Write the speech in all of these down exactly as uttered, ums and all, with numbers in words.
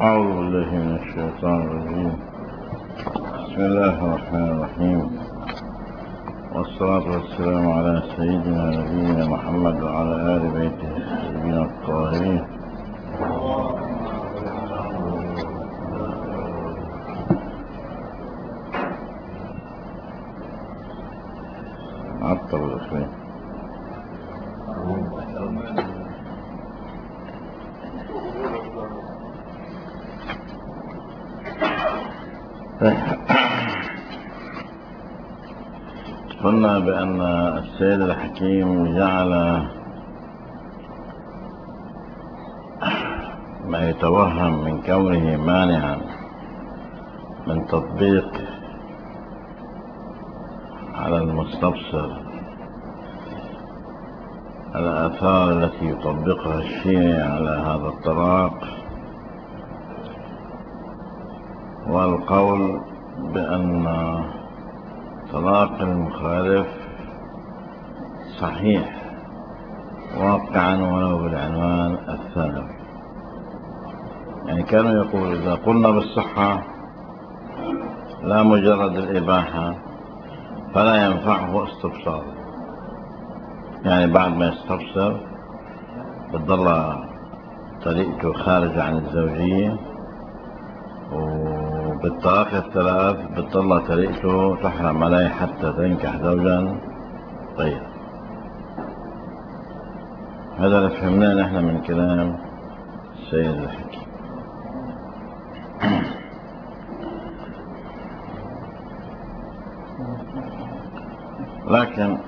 أعوذ بالله من الشيطان الرجيم. بسم الله الرحمن الرحيم، والصلاة والسلام على سيدنا نبينا محمد وعلى آل بيته الطيبين الطاهرين. عطر الأخوين. قلنا بأن السيد الحكيم جعل ما يتوهم من كونه مانعا من تطبيق على المستبصر الآثار التي يطبقها الشيعي على هذا الطلاق، والقول بأن طلاق المخالف صحيح واقعا ولو بالعنوان الثانوي. يعني كانوا يقول إذا قلنا بالصحة لا مجرد الإباحة فلا ينفعه استبصار، يعني بعد ما يستبصر بتضل طريقته خارجة عن الزوجية، وبالطلاق الثلاث بتضل طريقته تحرم عليه حتى تنكح زوجا طيب. هذا اللي فهمناه نحن من كلام السيد الحكيم. لكن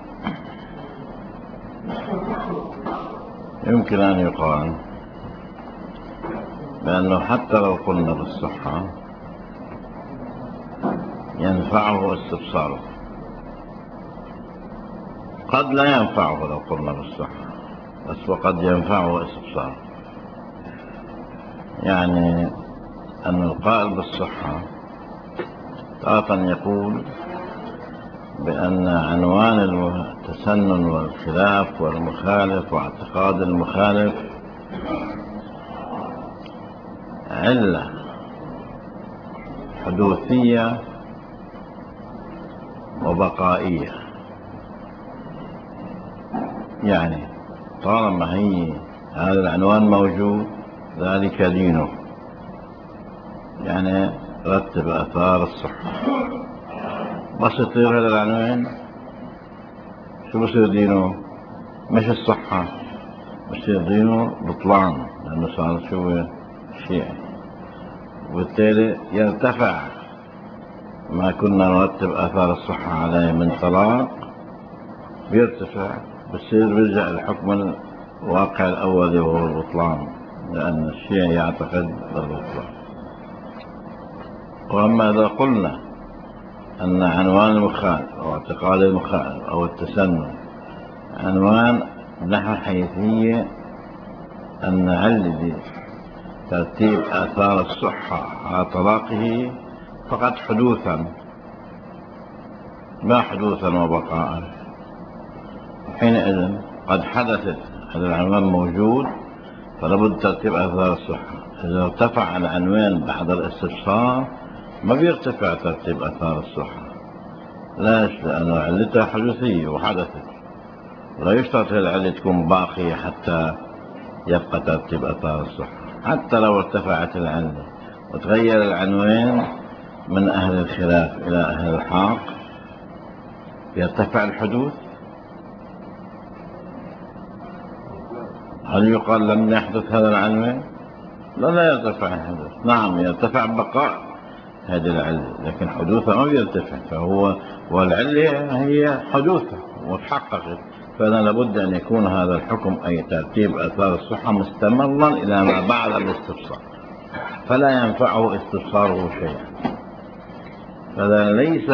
يمكن أن يقال بأنه حتى لو قلنا بالصحة ينفعه استبصاره، قد لا ينفعه لو قلنا بالصحة، بس وقد ينفعه استبصاره. يعني أن القائل بالصحة تارة يقول بأن عنوان التسنن والخلاف والمخالف واعتقاد المخالف علة حدوثية وبقائية، يعني طالما هي هذا العنوان موجود ذلك دينه، يعني رتب آثار الصحة. بس يطير هذا العنوان شو بصير دينه؟ مش الصحة، بصير دينه بطلان، لأنه صار شو شيعي، وبالتالي يرتفع ما كنا نرتب آثار الصحة عليه من طلاق، بيرتفع، بصير بيرجع الحكم الواقع الأولي وهو البطلان، لأن الشيعي يعتقد بالبطلان. وأما إذا قلنا أن عنوان المخالف أو اعتقاد المخالف أو التسنن عنوان نحو حيثية أن علة ترتيب آثار الصحة على طلاقه فقط حدوثا لا حدوثا وبقاء، حينئذ قد حدثت هذا العنوان موجود فلابد ترتيب آثار الصحة. إذا ارتفع العنوان بعد الاستبصار ما بيرتفع ترتيب آثار الصحة. ليش؟ لأن علتها حدوثية وحدثت، لا يشترط العلة تكون باقية حتى يبقى ترتيب آثار الصحة. حتى لو ارتفعت العلة وتغير العنوان من أهل الخلاف إلى أهل الحق يرتفع الحدوث. هل يقال لم يحدث هذا العنوان؟ لا، لا يرتفع الحدوث. نعم يرتفع بقاء هذه العلة، لكن حدوثها ما بيرتفع، فهو والعلة هي حدوثها وتحققت، فإذا لابد أن يكون هذا الحكم أي ترتيب آثار الصحة مستمرا إلى ما بعد الاستبصار، فلا ينفعه استبصاره شيئا. فهذا ليس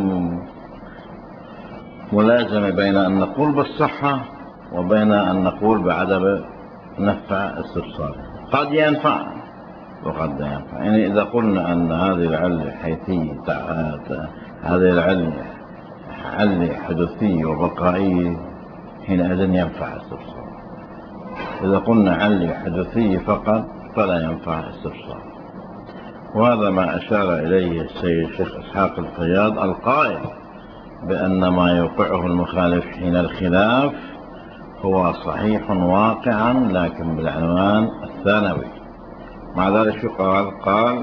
بالملازمة بين أن نقول بالصحة وبين أن نقول بعدم نفع استبصاره. قد ينفع وقد لا ينفع. يعني إذا قلنا أن هذه العلة حيثية، هذه العلة علة حدوثية وبقائية، حينئذ ينفع استبصار. إذا قلنا علة حدوثية فقط فلا ينفع استفسار. وهذا ما أشار إليه السيد الشيخ إسحاق الفياض القائل بأن ما يوقعه المخالف حين الخلاف هو صحيح واقعا لكن بالعنوان الثانوي. مع ذلك شو قال؟ قال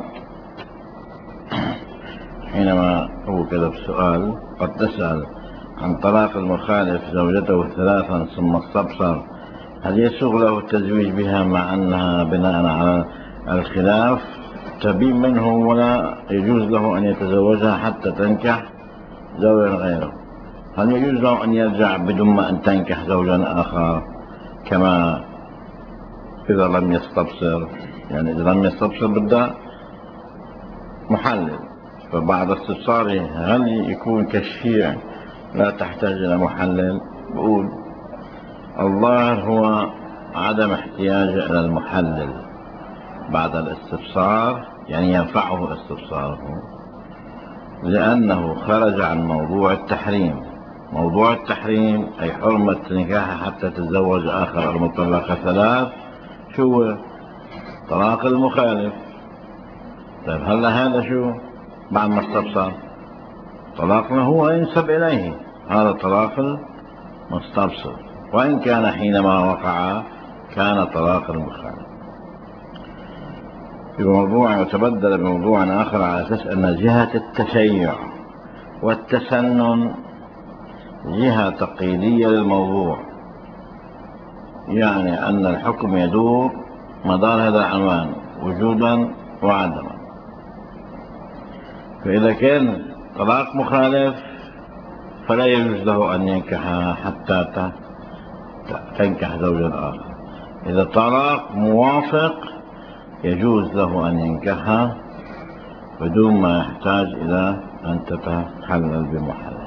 حينما هو كذا بسؤال قد تسأل عن طلاق المخالف زوجته ثلاثا ثم استبصر هل يسوغ له التزويج بها مع أنها بناء على الخلاف تبين منه ولا يجوز له أن يتزوجها حتى تنكح زوجا غيره؟ هل يجوز له أن يرجع بدون ما أن تنكح زوجا آخر كما إذا لم يستبصر؟ يعني إذا لم يستبصر بدأ محلل، فبعد استبصاره هل يكون كالشيع لا تحتاج إلى محلل؟ بقول الله هو عدم احتياج إلى المحلل بعد الاستبصار، يعني ينفعه استبصاره لأنه خرج عن موضوع التحريم. موضوع التحريم أي حرمة نكاح حتى تتزوج آخر المطلقة ثلاث، شو؟ طلاق المخالف. طيب هلا هذا شو بعد ما استبصر؟ طلاقنا هو ينسب إليه، هذا طلاق المستبصر، وإن كان حينما وقع كان طلاق المخالف. بموضوع يتبدل بموضوع آخر على أساس أن جهة التشيع والتسنن جهة تقييدية للموضوع، يعني أن الحكم يدور مدار هذا العنوان وجودا وعدما. فإذا كان طلاق مخالف فلا يجوز له أن ينكحها حتى تنكح زوجا آخر. إذا طلاق موافق يجوز له أن ينكحها بدون ما يحتاج إلى أن تتحلل بمحلل.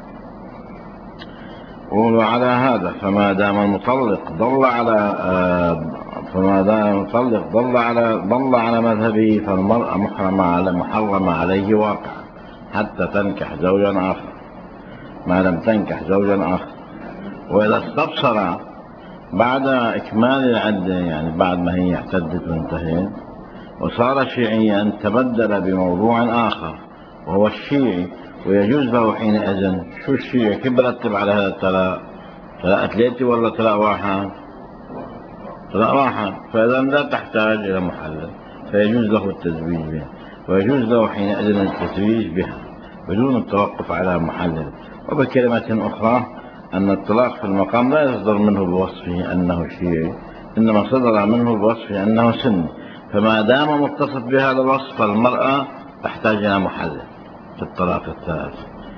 وعلى هذا فما دام المطلق ضل على فما دام المطلق ضل على ضل على مذهبه فالمرأة محرمة على محرمة عليه واقع حتى تنكح زوجا آخر ما لم تنكح زوجا آخر. وإذا استبصر بعد إكمال العدة، يعني بعد ما هي اعتدت وانتهت وصار شيعيا، تبدل بموضوع آخر وهو الشيعي، ويجوز له حينئذ شو الشيعي؟ كيف برتب على هذا الطلاق؟ طلاق ثلاثة ولا طلاق واحد؟ طلاق واحد، فإذا لا تحتاج إلى محلل فيجوز له التزويج بها، ويجوز له حينئذ التزويج بها بدون التوقف على محلل. وبكلمة أخرى أن الطلاق في المقام لا يصدر منه بوصفه أنه شيعي، إنما صدر منه بوصفه أنه سني، فما دام متصف بهذا الوصف فالمرأة تحتاج إلى محلل في الطلاق الثالث،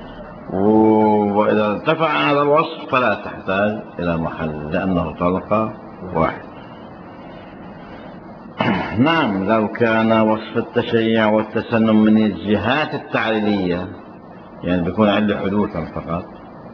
وإذا ارتفع هذا الوصف فلا تحتاج إلى محلل لأنه طلقة واحد. نعم، لو كان وصف التشيع والتسنن من الجهات التعليلية، يعني بيكون عنده حدوثا فقط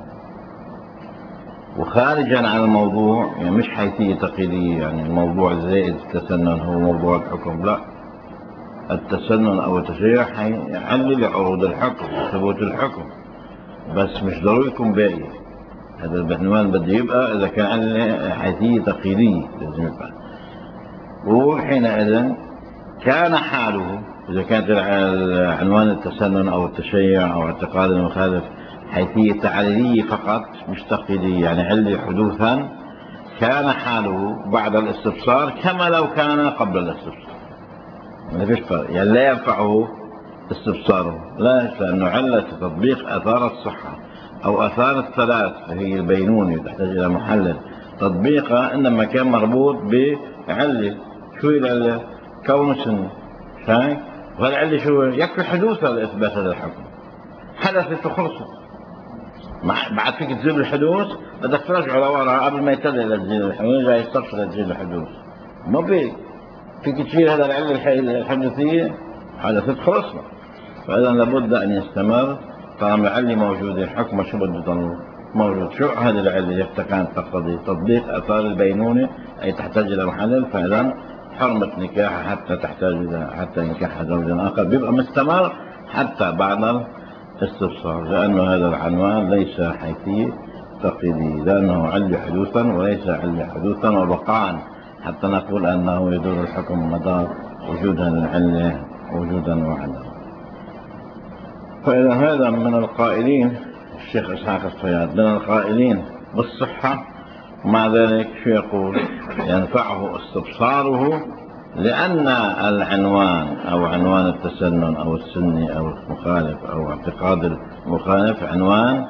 وخارجا عن الموضوع، يعني مش حيثية تقليدية، يعني الموضوع الزائد التسنن هو موضوع الحكم، لا، التسنن أو التشيع حيعلل عروض الحكم ثبوت الحكم، بس مش ضروري يكون باقي. هذا العنوان بده يبقى إذا كان عنده حيثية تقليدية لازم يبقى. وحينئذ كان حاله إذا كانت عنوان التسنن أو التشيع أو اعتقاد المخالف حيثية تعليلية فقط مش تقليدية، يعني علي حدوثا، كان حاله بعد الاستبصار كما لو كان قبل الاستبصار. ما فيش فرق، يعني لا ينفعه استبصاره، لا، لأنه علة تطبيق آثار الصحة أو آثار الثلاث هي البينوني تحتاج إلى محلل تطبيقها، إنما كان مربوط بعلة. شو العلة؟ كون سنة، شايف؟ والعلة شو؟ يكفي حدوثها لإثبات هذا الحكم. حدثت وخلصت، بعد فيك تزيل الحدوث بدك ترجع لورا قبل ما يتدل لتزيل الحدوث، جاي يستبصر تزيل الحدوث، ما بيك فيك تشيل هذا العلة الحدوثية، حدثت خلصنا. فإذا لابد أن يستمر طالما العلة موجودة، الحكم شو بده يضل موجود. شو هذه العلة؟ كانت تقتضي تطبيق آثار البينونة أي تحتاج إلى محلل، فإذا حرمة نكاحها حتى تحتاج إلى حتى ينكحها زوجا آخر بيبقى مستمر حتى بعد الاستبصار، لأنه هذا العنوان ليس حيثية تقليدي، لأنه علة حدوثا وليس علة حدوثا وبقاء حتى نقول أنه يدور الحكم مدار وجودا للعلة وجودا وعدما. فإذا هذا من القائلين الشيخ إسحاق الصياد من القائلين بالصحة، ومع ذلك شو يقول؟ ينفعه استبصاره لأن العنوان أو عنوان التسنن أو السني أو المخالف أو اعتقاد المخالف عنوان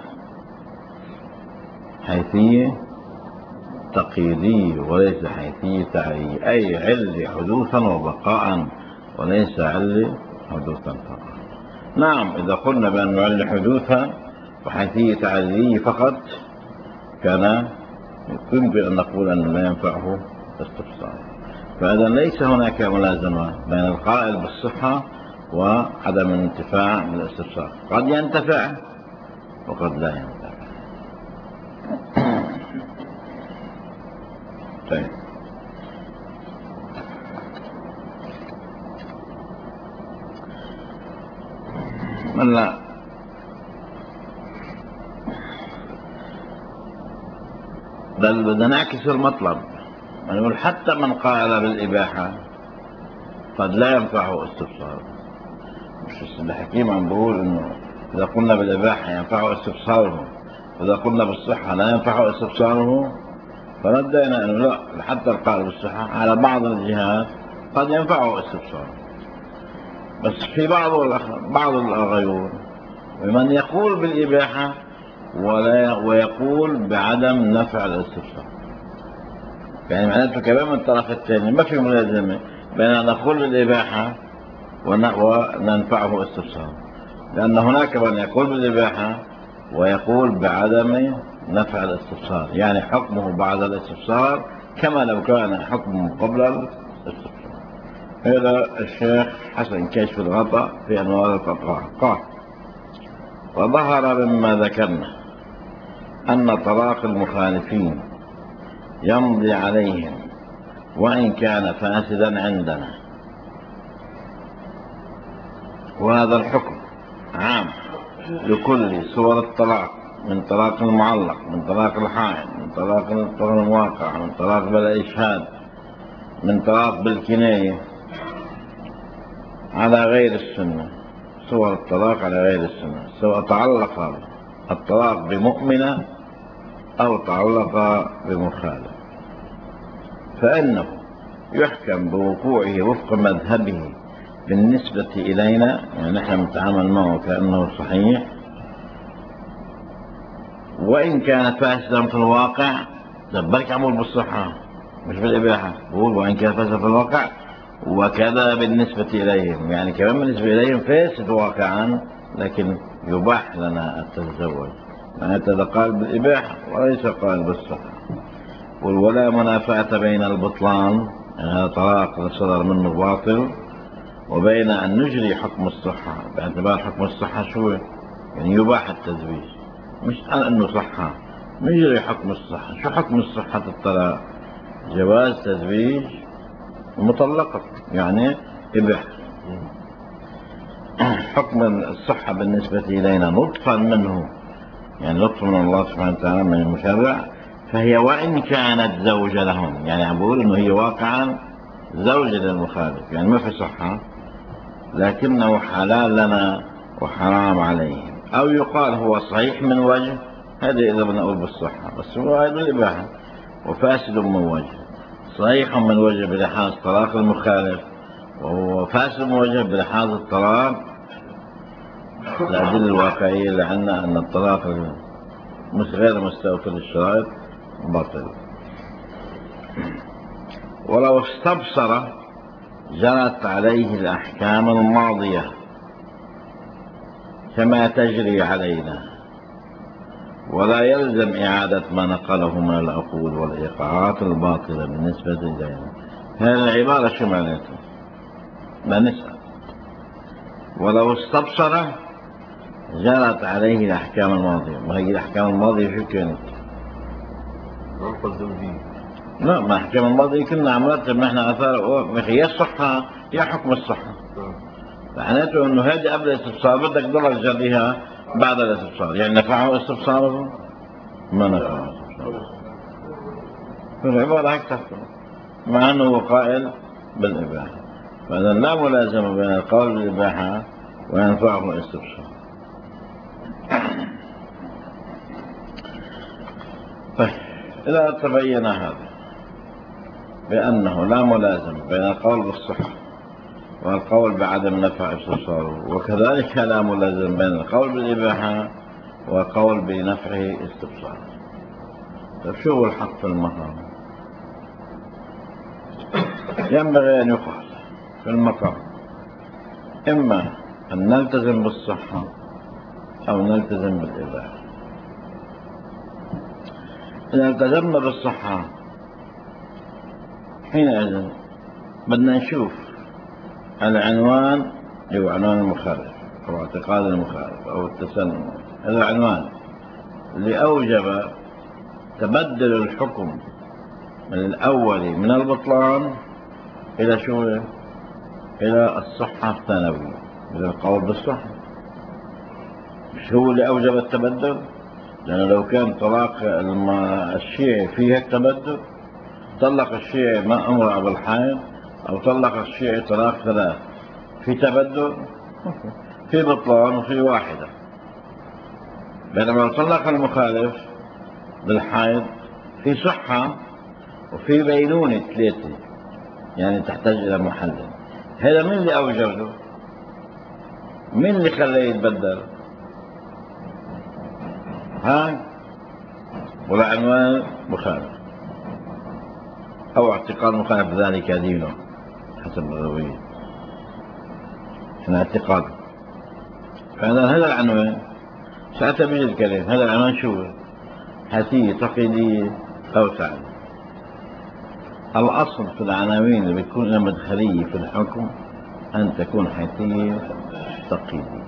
حيثية تقييدية وليس حيثية تعرية، أي علة حدوثا وبقاء وليس علة حدوثا فقط. نعم، إذا قلنا بأن علة حدوثا وحيثية تعرية فقط كان يمكن أن نقول أنه لا ينفعه استفسار. فإذا ليس هناك ملازمة بين القائل بالصحة وعدم الانتفاع بالاستفسار، قد ينتفع وقد لا ينتفع. طيب، من لا بل بدنا نعكس المطلب، نقول حتى من قال بالإباحة قد لا ينفعه استفساره. مش الحكيم عم بقول إنه إذا قلنا بالإباحة ينفعه استفساره وإذا قلنا بالصحة لا ينفعه استفساره، فردينا إنه لا، حتى القائل بالصحة على بعض الجهات قد ينفعه استفساره، بس في بعض بعض الغيور ومن يقول بالإباحة ولا ويقول بعدم نفع الاستفسار. يعني معناته كمان من الطرف الثاني ما في ملازمة بين أن نقول بالإباحة وننفعه استفسار، لأن هناك من يقول بالإباحة ويقول بعدم نفع الاستفسار، يعني حكمه بعد الاستفسار كما لو كان حكمه قبل الاستفسار. هذا الشيخ حسن كشف الغطاء في أنوار الفقهاء قال: وظهر مما ذكرنا أن طلاق المخالفين يمضي عليهم وإن كان فاسدا عندنا، وهذا الحكم عام لكل صور الطلاق، من طلاق المعلق، من طلاق الحائل، من طلاق المواقع، من طلاق بلا إشهاد، من طلاق بالكناية على غير السنة، صور الطلاق على غير السنة، سواء تعلق الطلاق بمؤمنة أو تعلق بمخالف، فإنه يحكم بوقوعه وفق مذهبه بالنسبة إلينا، يعني نحن نتعامل معه كأنه صحيح، وإن كان فاسدا في الواقع. دبرك عمول بالصحة مش بالإباحة، بقول وإن كان فاسدا في الواقع وكذا بالنسبة إليهم، يعني كمان بالنسبة إليهم فاسد واقعا لكن يباح لنا التزوج، يعني هذا قال بالإباحة وليس قال بالصحة. ولا منافاة بين البطلان، يعني هذا طلاق صدر منه باطل، وبين أن نجري حكم الصحة باعتبار حكم الصحة شو يعني يباح التزويج، مش أنه صحة، نجري حكم الصحة. شو حكم الصحة الطلاق؟ جواز تزويج المطلقة، يعني إباحة. حكم الصحة بالنسبة إلينا لطفا منه، يعني لطف من الله سبحانه وتعالى من المشرع، فهي وإن كانت زوجة لهم، يعني عم بقول إنه هي واقعا زوجة للمخالف، يعني ما في صحة لكنه حلال لنا وحرام عليهم. أو يقال هو صحيح من وجه، هذا إذا بنقول بالصحة، بس هو هذا الإباحة، وفاسد من وجه، صحيح من وجه بلحاظ طلاق المخالف، وهو فاسد من وجه بلحاظ الطلاق. الأدلة الواقعية اللي عندنا أن الطلاق مش غير مستوفي للشرائط باطل. ولو استبصر جرت عليه الأحكام الماضية كما تجري علينا، ولا يلزم إعادة ما نقله من العقود والإيقاعات الباطلة بالنسبة إلينا. هذه العبارة شو معناتها؟ ما نسأل. ولو استبصر جرت عليه الأحكام الماضية، وهي الأحكام الماضية شو كانت؟ لا، ما الأحكام الماضية كنا عم نرتب نحن آثار يا الصحة يا حكم الصحة، معناته إنه هذه قبل الاستبصار بدك تضلك تجريها بعد الاستبصار، يعني نفعه استبصاره؟ ما نفعه استبصاره. العبارة هيك تحكم. مع أنه قائل بالإباحة. فإذا لا ملازمة بين القول بالإباحة وينفعه الاستبصار. طيب، إذا تبين هذا بأنه لا ملازمة بين القول بالصحة والقول بعدم نفع استبصاره، وكذلك لا ملازمة بين القول بالإباحة والقول بنفعه استبصاره، طيب شو هو الحق في المقام؟ ينبغي أن يقال في المقام إما أن نلتزم بالصحة أو نلتزم بالإباحة. إذا التزمنا بالصحة حينئذ بدنا نشوف العنوان هو عنوان المخالف أو اعتقاد المخالف أو التسنن، هذا العنوان اللي أوجب تبدل الحكم من الأول من البطلان إلى شو؟ إلى الصحة الثانوية، إلى القول بالصحة. مش هو اللي أوجب التبدل؟ لأنه لو كان طلاق الشيعي فيه التبدل، طلق الشيعي ما امرأة بالحيض أو طلق الشيعي طلاق ثلاث، في تبدل؟ في بطلان وفي واحدة. بينما لو طلق المخالف بالحيض في صحة وفي بينونة ثلاثة، يعني تحتاج إلى محلل. هذا مين اللي أوجده؟ مين اللي خلاه يتبدل؟ ها؟ ولا عنوان مخالف أو اعتقاد مخالف ذلك دينه حسب الغوية، هنا اعتقاد. فهذا هذا العنوان سأتميز الكلام. هذا العنوان شو؟ حيثية تقليدية أو تعليم. الأصل في العناوين اللي بتكون لها مدخلية في الحكم أن تكون حيثية تقليدية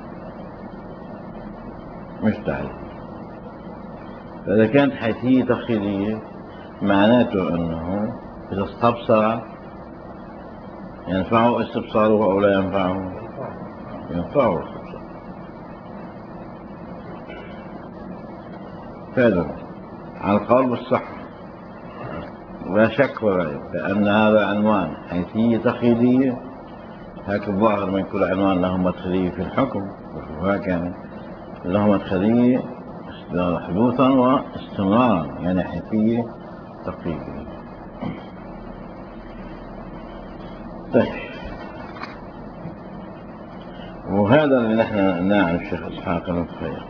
مش تعليم. فإذا كانت حيثية تقليدية معناته أنه إذا استبصر ينفعه استبصاره أو لا ينفعه؟ ينفعه استبصاره. فإذا على القول بالصحة لا شك ولا ريب بأن هذا عنوان حيثية تقليدية، هيك الظاهر من كل عنوان له مدخلية في الحكم، وهكذا له مدخلية حدوثا واستمرارا، يعني حيثية تقليدية. طيب، وهذا اللي نحن نعم الشيخ إسحاق المخير.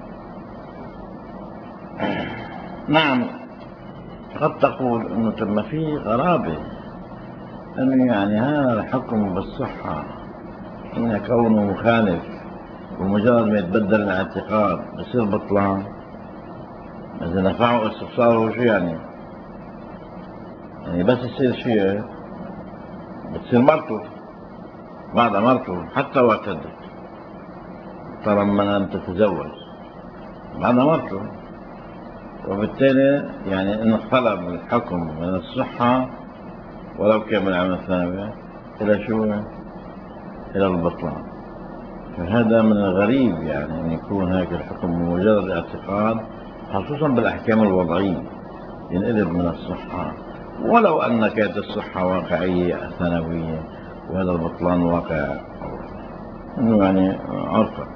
نعم قد تقول انه تم فيه غرابة، انه يعني هذا الحكم بالصحة ان كونه مخالف ومجرد ما يتبدل الاعتقاد بصير بطلان. اذا نفعه استبصاره شو يعني؟ يعني بس يصير شيء بتصير مرته بعد مرته حتى واعتدت طالما لم تتزوج بعد مرته، وبالتالي يعني انقلب الحكم من الصحة ولو كان من العام الثانوي إلى شو؟ إلى البطلان. فهذا من الغريب يعني أن يكون هيك الحكم مجرد اعتقاد، خصوصا بالأحكام الوضعية ينقلب من الصحة، ولو أن كانت الصحة واقعية ثانوية وهذا البطلان واقع، إنه يعني عرفة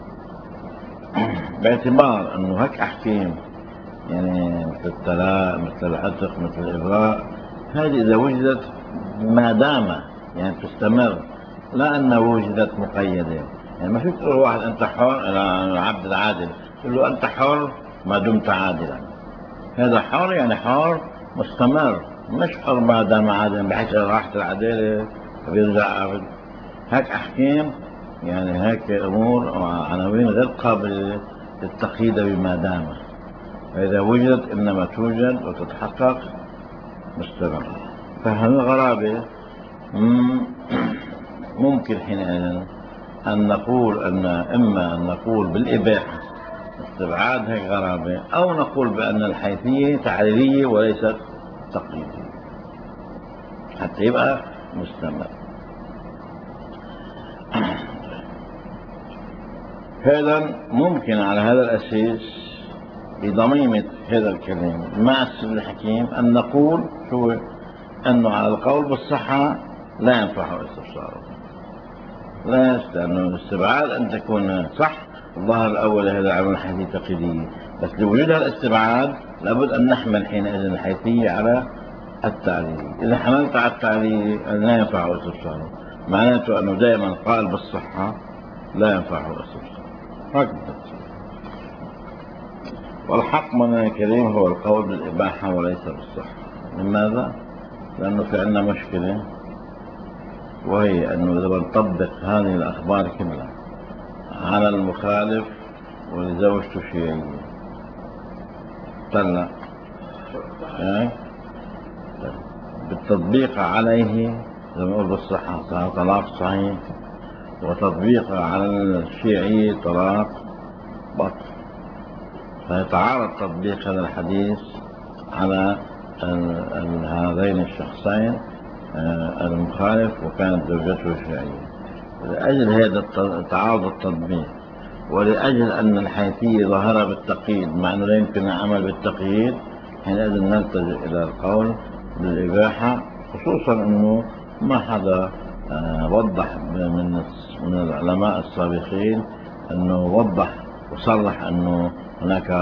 باعتبار أنه هيك أحكام يعني مثل الطلاق مثل العتق مثل الإبراء، هذه إذا وجدت ما دام يعني تستمر، لا أنها وجدت مقيدة. يعني ما فيك تقول واحد أنت حر، العبد العادل تقول له أنت حر ما دمت عادلا. هذا حر يعني حر مستمر، مش حر ما دام عادلا بحيث راحت العدالة بيرجع عبد. هيك أحكام يعني هيك أمور وعناوين غير قابلة للتقييد بما دام، فإذا وجدت إنما توجد وتتحقق مستمر. فهذه غرابة ممكن حينئذ أن نقول أن إما أن نقول بالإباحة استبعاد هيك غرابة، أو نقول بأن الحيثية تعليلية وليست تقليدية حتى يبقى مستمر. هذا ممكن على هذا الأساس بضميمة هذا الكلام مع السر الحكيم أن نقول شو أنه على القول بالصحة لا ينفعه استفساره. ليش؟ لأنه الاستبعاد أن تكون صح الظاهر الأول هذا عمل حيثية تقليدية، بس لوجود الاستبعاد لابد أن نحمل حينئذ الحيثية على التعليل. إذا حملت على التعليل لا ينفعه استفساره، معناته أنه دائما قال بالصحة لا ينفعه استفساره. هكذا. والحق من الكريم هو القول بالإباحة وليس بالصحة. لماذا؟ لأنه في عندنا مشكلة، وهي أنه إذا بنطبق هذه الأخبار كلها على المخالف ولزوجته شيعية طلع بالتطبيق عليه زي ما نقول بالصحة صار طلاق صحيح، وتطبيقه على الشيعي طلاق بطل، فيتعارض تطبيق هذا الحديث على هذين الشخصين المخالف وكانت زوجته شيعية. لأجل هذا تعارض التطبيق ولأجل أن الحيثية ظاهرة بالتقييد مع أنه لا يمكن العمل بالتقييد، حينئذ نلتجئ إلى القول بالإباحة، خصوصا أنه ما حدا وضح من من العلماء السابقين أنه وضح وصرح أنه هناك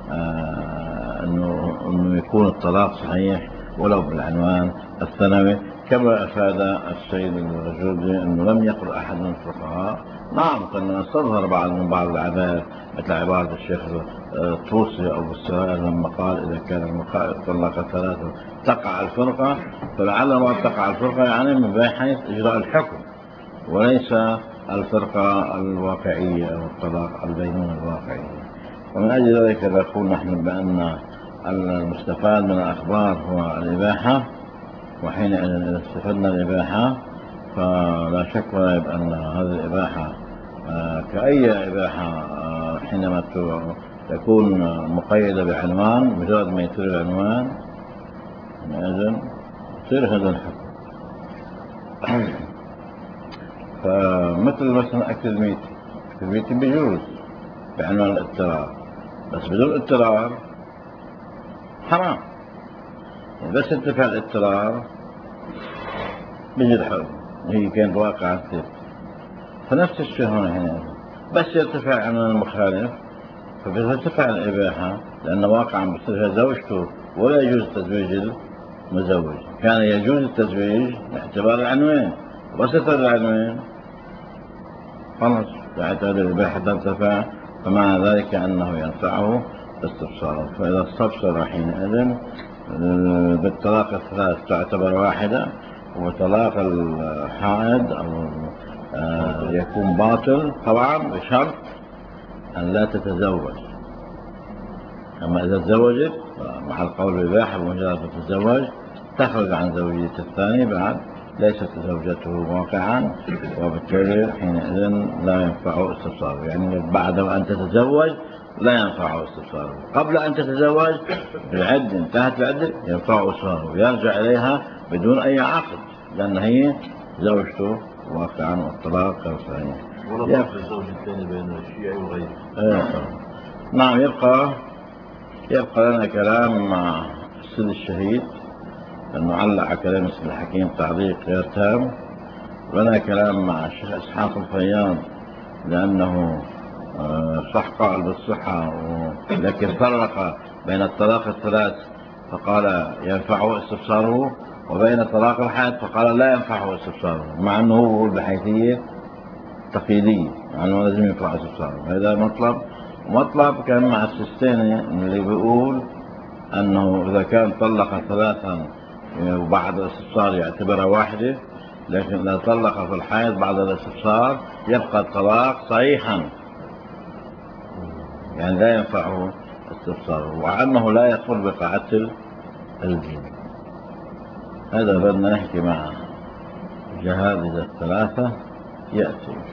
أنه أنه يكون الطلاق صحيح ولو بالعنوان الثانوي، كما أفاد السيد الرجولي أنه لم يقل أحد من الفقهاء. نعم كنا نستظهر بعض من بعض العبارات مثل عبارة الشيخ الطوسي أو السائل لما قال إذا كان المخالف طلق ثلاثة تقع الفرقة، فلعل ما تقع الفرقة يعني من حيث إجراء الحكم وليس الفرقة الواقعية أو الطلاق البينونة الواقعية. ومن أجل ذلك نقول نحن بأن المستفاد من الأخبار هو الإباحة، وحينئذ إذا استفدنا الإباحة فلا شك ولا يبقى أن هذه الإباحة كأي إباحة حينما تكون مقيدة بعنوان، مجرد ما يصير العنوان حينئذ يصير هذا الحكم. فمثل مثلا أكل الميت، أكل الميت بيجوز بعنوان الاضطرار، بس بدون اضطرار حرام. بس انتفع الاضطرار بيجي الحكم، هي كانت واقعة كثير. فنفس الشيء هنا هنا بس يرتفع عن المخالف فبترتفع الإباحة، لأن واقعا بصير زوجته ولا يجوز تزويج المزوج. كان يجوز التزويج باعتبار العنوان، بس العنوان خلص بعد هذه الإباحة ترتفع، فمعنى ذلك أنه ينفعه استفساره. فإذا استفسر حينئذ بالطلاق الثلاث تعتبر واحدة، وطلاق الحائض أو يكون باطل طبعا بشرط أن لا تتزوج. أما إذا تزوجت مع القول بالإباحة بمجرد تتزوج تخرج عن زوجية الثاني بعد ليست زوجته واقعا، وبالتالي حينئذ لا ينفعه استفساره. يعني بعد أن تتزوج لا ينفعه استفساره، قبل أن تتزوج بالعدة انتهت العدة ينفعه استفساره ويرجع إليها بدون أي عقد، لأن هي زوجته واقعا والطلاق غير صحيح. ولا فرق الزوج الثاني بين الشيعي وغيره. ايه نعم. يبقى يبقى لنا كلام مع السيد الشهيد لأنه علق على كلام السيد الحكيم تعليق غير تام، ولنا كلام مع الشيخ إسحاق الفياض لأنه صح قال بالصحة لكن فرق بين الطلاق الثلاث فقال ينفعه استفساره، وبين طلاق الحائض فقال لا ينفعه استفساره، مع أنه هو بحيثية تقييدية، مع أنه لازم ينفع استفساره. هذا مطلب. مطلب كان مع السيستاني اللي بيقول أنه إذا كان طلق ثلاثا وبعد الاستفسار يعتبرها واحدة، لكن إذا طلق في الحائض بعد الاستفسار يبقى الطلاق صحيحا، يعني لا ينفعه استفساره، وعنه لا يدخل بقاعة الدين. هذا بدنا نحكي مع جهاد الثلاثة يأتي.